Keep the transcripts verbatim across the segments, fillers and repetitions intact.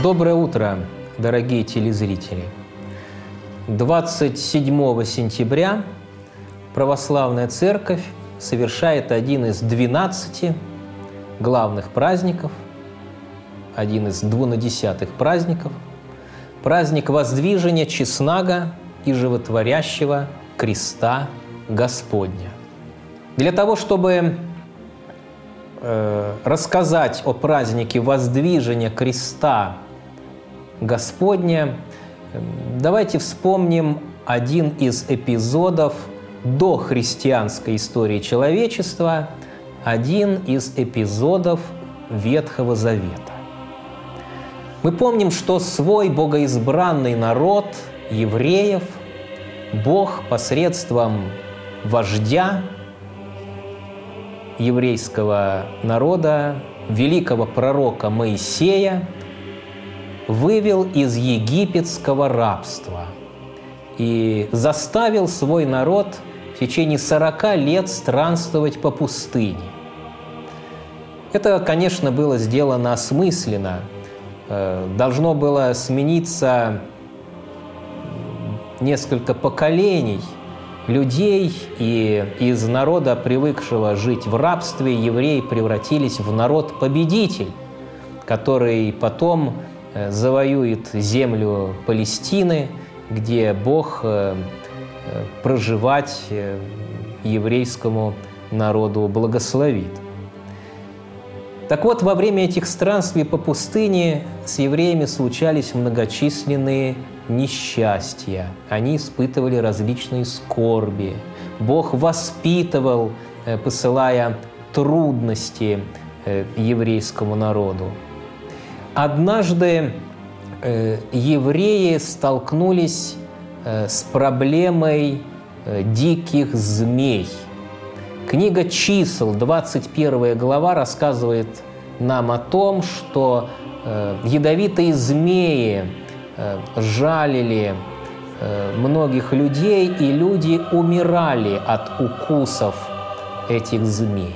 Доброе утро, дорогие телезрители! двадцать седьмого сентября Православная Церковь совершает один из двенадцати главных праздников, один из двунадесятых праздников, праздник воздвижения честного и животворящего креста Господня. Для того, чтобы э, рассказать о празднике воздвижения креста Господня, давайте вспомним один из эпизодов дохристианской истории человечества, один из эпизодов Ветхого Завета. Мы помним, что свой богоизбранный народ евреев Бог посредством вождя еврейского народа, великого пророка Моисея, вывел из египетского рабства и заставил свой народ в течение сорока лет странствовать по пустыне. Это, конечно, было сделано осмысленно. Должно было смениться несколько поколений людей, и из народа, привыкшего жить в рабстве, евреи превратились в народ-победитель, который потом завоюет землю Палестины, где Бог проживать еврейскому народу благословит. Так вот, во время этих странствий по пустыне с евреями случались многочисленные несчастья. Они испытывали различные скорби. Бог воспитывал, посылая трудности еврейскому народу. Однажды евреи столкнулись с проблемой диких змей. Книга «Чисел», двадцать первая глава, рассказывает нам о том, что ядовитые змеи жалили многих людей, и люди умирали от укусов этих змей.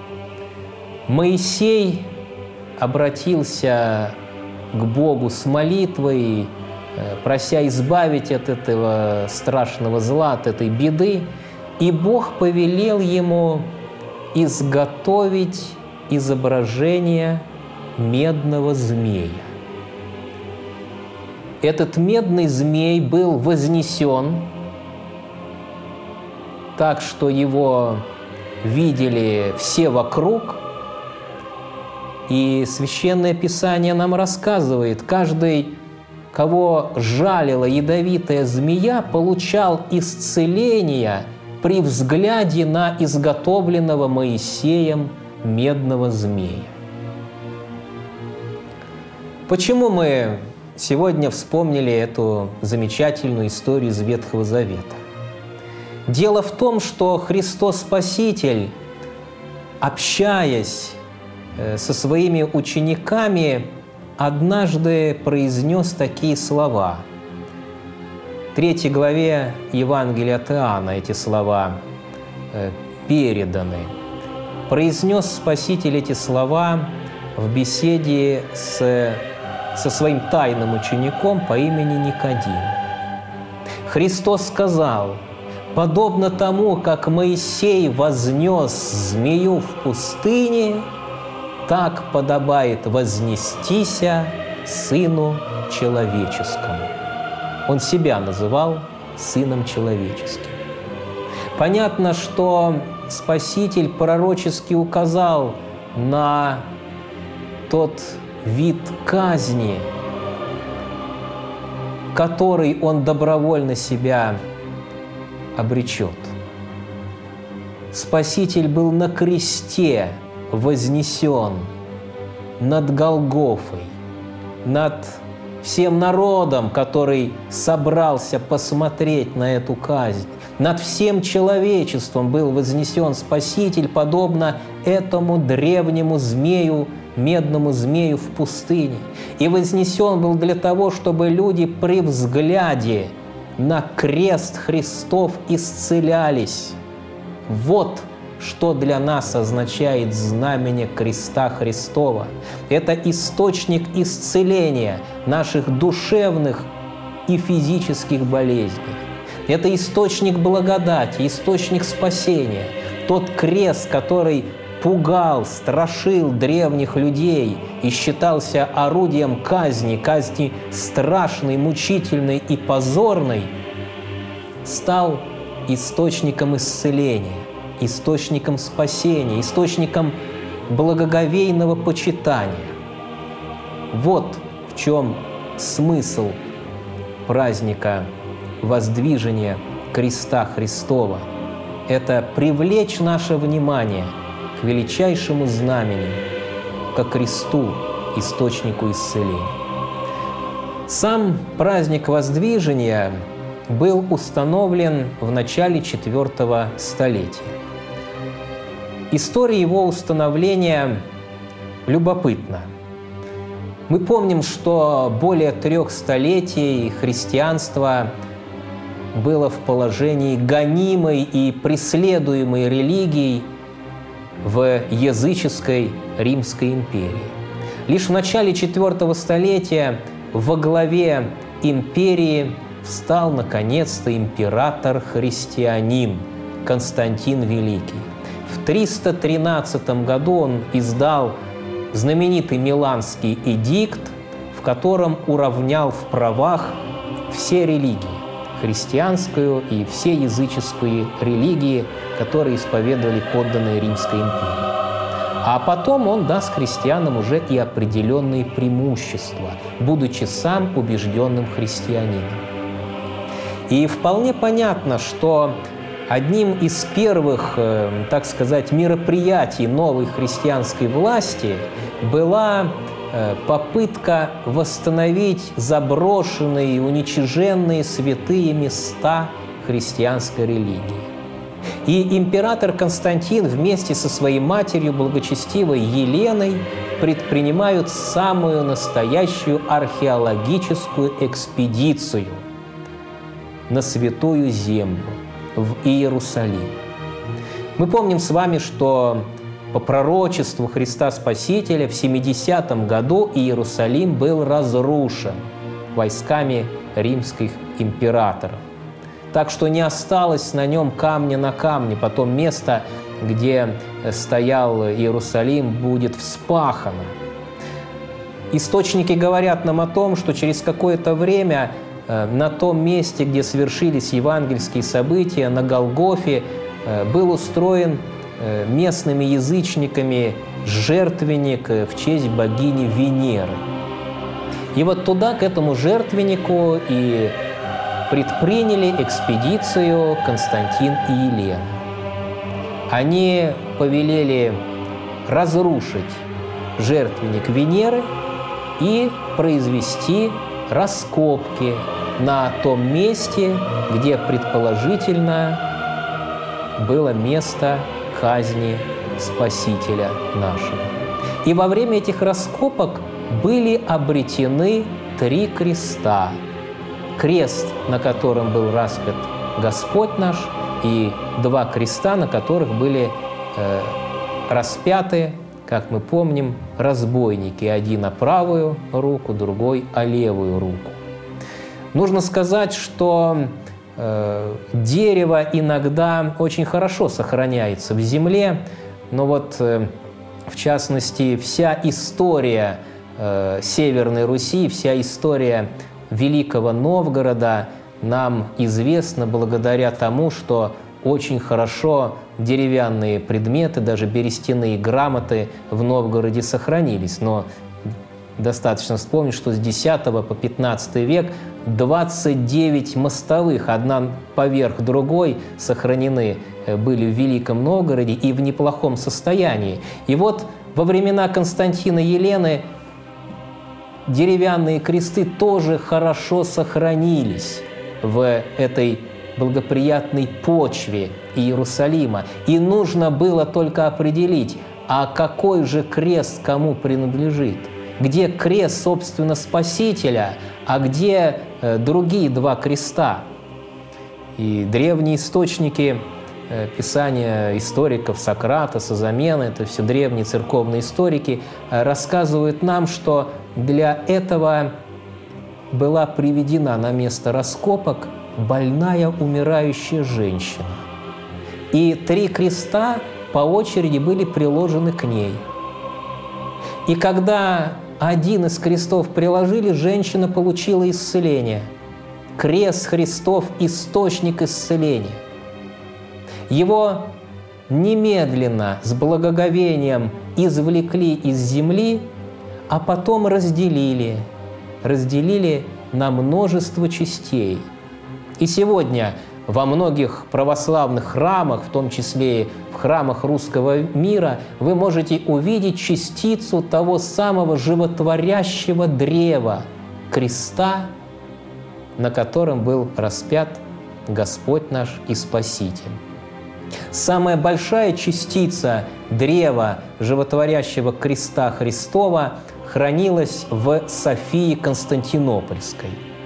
Моисей обратился к Богу с молитвой, прося избавить от этого страшного зла, от этой беды, и Бог повелел ему изготовить изображение медного змея. Этот медный змей был вознесен так, что его видели все вокруг. И Священное Писание нам рассказывает, каждый, кого жалила ядовитая змея, получал исцеление при взгляде на изготовленного Моисеем медного змея. Почему мы сегодня вспомнили эту замечательную историю из Ветхого Завета? Дело в том, что Христос Спаситель, общаясь со своими учениками, однажды произнес такие слова. В третьей главе Евангелия от Иоанна эти слова переданы. Произнес Спаситель эти слова в беседе с, со своим тайным учеником по имени Никодим. Христос сказал: «Подобно тому, как Моисей вознес змею в пустыне, так подобает вознестися Сыну Человеческому». Он себя называл Сыном Человеческим. Понятно, что Спаситель пророчески указал на тот вид казни, который он добровольно себя обречет. Спаситель был на кресте вознесен над Голгофой, над всем народом, который собрался посмотреть на эту казнь. Над всем человечеством был вознесен Спаситель, подобно этому древнему змею, медному змею в пустыне. И вознесен был для того, чтобы люди при взгляде на крест Христов исцелялись. Вот что для нас означает знамение креста Христова. Это источник исцеления наших душевных и физических болезней. Это источник благодати, источник спасения. Тот крест, который пугал, страшил древних людей и считался орудием казни, казни страшной, мучительной и позорной, стал источником исцеления, источником спасения, источником благоговейного почитания. Вот в чем смысл праздника воздвижения креста Христова. Это привлечь наше внимание к величайшему знамени, ко кресту, источнику исцеления. Сам праздник воздвижения был установлен в начале четвёртого столетия. История его установления любопытна. Мы помним, что более трех столетий христианство было в положении гонимой и преследуемой религией в языческой Римской империи. Лишь в начале четвёртого столетия во главе империи встал, наконец-то, император-христианин Константин Великий. В триста тринадцатом году он издал знаменитый Миланский эдикт, в котором уравнял в правах все религии, христианскую и все языческие религии, которые исповедовали подданные Римской империи. А потом он даст христианам уже и определенные преимущества, будучи сам убежденным христианином. И вполне понятно, что одним из первых, так сказать, мероприятий новой христианской власти была попытка восстановить заброшенные и уничиженные святые места христианской религии. И император Константин вместе со своей матерью, благочестивой Еленой, предпринимают самую настоящую археологическую экспедицию на Святую Землю, в Иерусалим. Мы помним с вами, что по пророчеству Христа Спасителя в семидесятом году Иерусалим был разрушен войсками римских императоров. Так что не осталось на нем камня на камне. Потом место, где стоял Иерусалим, будет вспахано. Источники говорят нам о том, что через какое-то время на том месте, где свершились евангельские события, на Голгофе, был устроен местными язычниками жертвенник в честь богини Венеры. И вот туда, к этому жертвеннику, и предприняли экспедицию Константин и Елена. Они повелели разрушить жертвенник Венеры и произвести раскопки на том месте, где предположительно было место казни Спасителя нашего. И во время этих раскопок были обретены три креста. Крест, на котором был распят Господь наш, и два креста, на которых были э, распяты, как мы помним, разбойники. Один о правую руку, другой о левую руку. Нужно сказать, что э, дерево иногда очень хорошо сохраняется в земле, но вот, э, в частности, вся история э, Северной Руси, вся история Великого Новгорода нам известна благодаря тому, что очень хорошо деревянные предметы, даже берестяные грамоты в Новгороде сохранились. Но достаточно вспомнить, что с десятого по пятнадцатый век двадцать девять мостовых, одна поверх другой, сохранены были в Великом Новгороде и в неплохом состоянии. И вот во времена Константина и Елены деревянные кресты тоже хорошо сохранились в этой благоприятной почве Иерусалима. И нужно было только определить, а какой же крест кому принадлежит. Где крест, собственно, Спасителя, а где э, другие два креста. И древние источники Писания историков Сократа, Созамены, это все древние церковные историки, рассказывают нам, что для этого была приведена на место раскопок больная умирающая женщина. И три креста по очереди были приложены к ней. И когда один из крестов приложили, женщина получила исцеление. Крест Христов – источник исцеления. Его немедленно, с благоговением извлекли из земли, а потом разделили, разделили на множество частей. И сегодня во многих православных храмах, в том числе и в храмах русского мира, вы можете увидеть частицу того самого животворящего древа, креста, на котором был распят Господь наш и Спаситель. Самая большая частица древа животворящего креста Христова хранилась в Софии Константинопольской.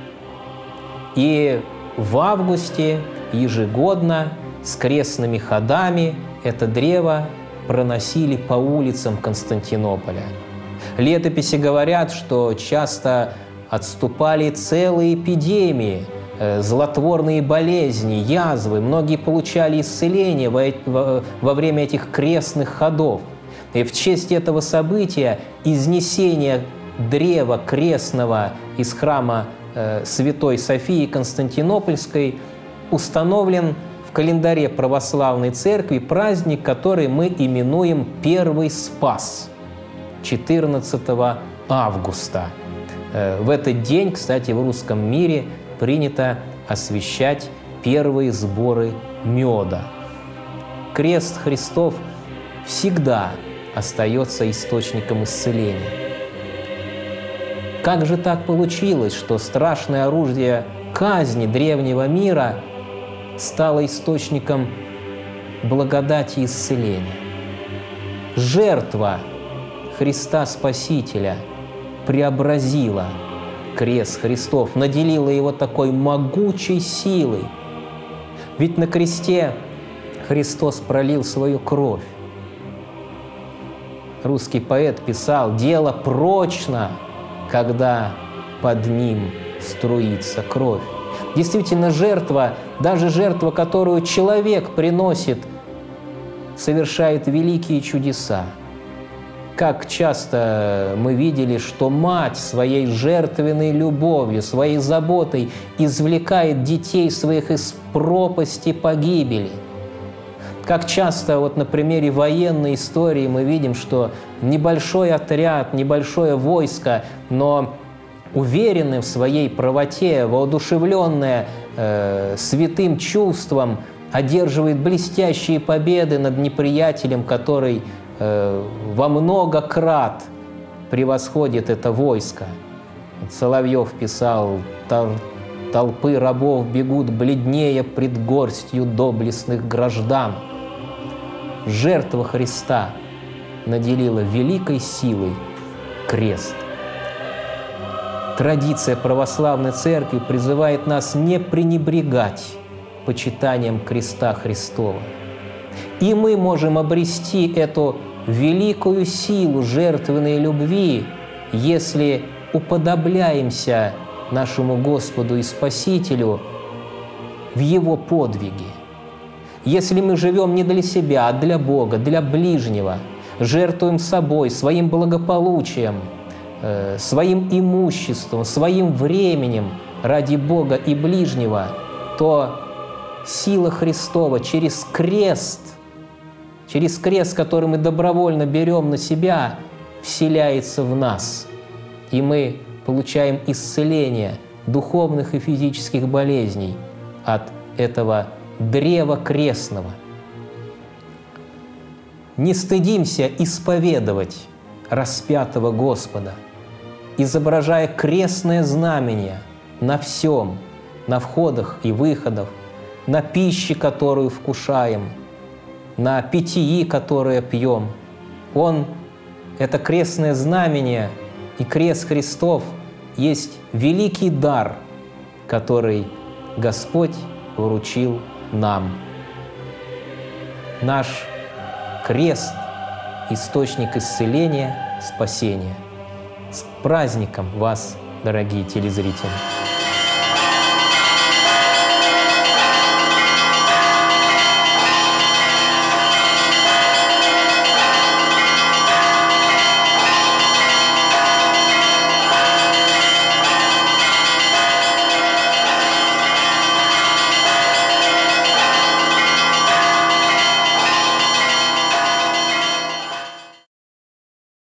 И в августе ежегодно с крестными ходами это древо проносили по улицам Константинополя. Летописи говорят, что часто отступали целые эпидемии, злотворные болезни, язвы. Многие получали исцеление во, во время этих крестных ходов. И в честь этого события изнесения древа крестного из храма э, Святой Софии Константинопольской установлен в календаре православной церкви праздник, который мы именуем Первый Спас, четырнадцатого августа. Э, в этот день, кстати, в русском мире принято освящать первые сборы меда. Крест Христов всегда остается источником исцеления. Как же так получилось, что страшное оружие казни древнего мира стало источником благодати и исцеления? Жертва Христа Спасителя преобразила крест Христов, наделила его такой могучей силой. Ведь на кресте Христос пролил свою кровь. Русский поэт писал: «Дело прочно, когда под ним струится кровь». Действительно, жертва, даже жертва, которую человек приносит, совершает великие чудеса. Как часто мы видели, что мать своей жертвенной любовью, своей заботой извлекает детей своих из пропасти погибели. Как часто вот на примере военной истории мы видим, что небольшой отряд, небольшое войско, но уверенное в своей правоте, воодушевленное э, святым чувством, одерживает блестящие победы над неприятелем, который во много крат превосходит это войско. Соловьев писал: «Толпы рабов бегут бледнее пред горстью доблестных граждан». Жертва Христа наделила великой силой крест. Традиция православной церкви призывает нас не пренебрегать почитанием креста Христова. И мы можем обрести эту великую силу жертвенной любви, если уподобляемся нашему Господу и Спасителю в Его подвиге. Если мы живем не для себя, а для Бога, для ближнего, жертвуем собой, своим благополучием, э, своим имуществом, своим временем ради Бога и ближнего, то сила Христова через крест, через крест, который мы добровольно берем на себя, вселяется в нас. И мы получаем исцеление духовных и физических болезней от этого древа крестного. Не стыдимся исповедовать распятого Господа, изображая крестное знамение на всем, на входах и выходах, на пище, которую вкушаем, на питьи, которое пьем. Он, это крестное знамение и крест Христов, есть великий дар, который Господь вручил нам. наш крест – источник исцеления, спасения. С праздником вас, дорогие телезрители!